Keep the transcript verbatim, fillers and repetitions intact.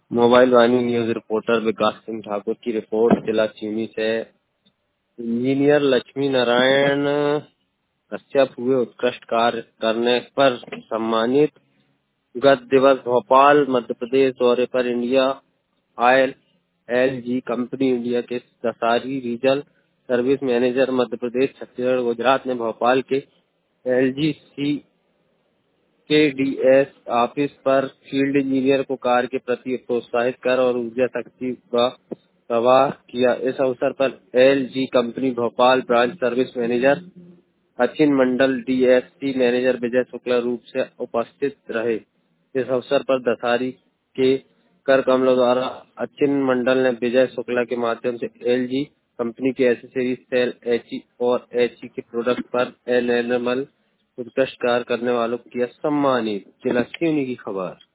Mobile Vaani news reporter Vikas Singh Thakur की report जिला चीनी से। इंजीनियर लक्ष्मी नारायण कश्यप हुए उत्कृष्ट कार्य करने पर सम्मानित। गत दिवस भोपाल मध्य प्रदेश दौरे पर India oil L G company India के Dasari regional service manager Madhya Pradesh Chhattisgarh Gujarat ने भोपाल के एल जी सी के डी एस ऑफिस पर फील्ड इंजीनियर को कार्य के प्रति प्रोत्साहित कर और ऊर्जा शक्ति का प्रवाह किया। इस अवसर पर L G company Bhopal branch service manager Achin Mandal, D S C manager Vijay Shukla रूप से उपस्थित रहे। इस अवसर पर दसारी के कर कमलों द्वारा अचिन मंडल ने विजय शुक्ला के माध्यम से एल जी कंपनी के एसेसरीज सेल एच ई और एच ई के प्रोडक्ट पर एन एनिमल उत्कृष्ट कार्य करने वालों को किया सम्मानित। जिला की खबर।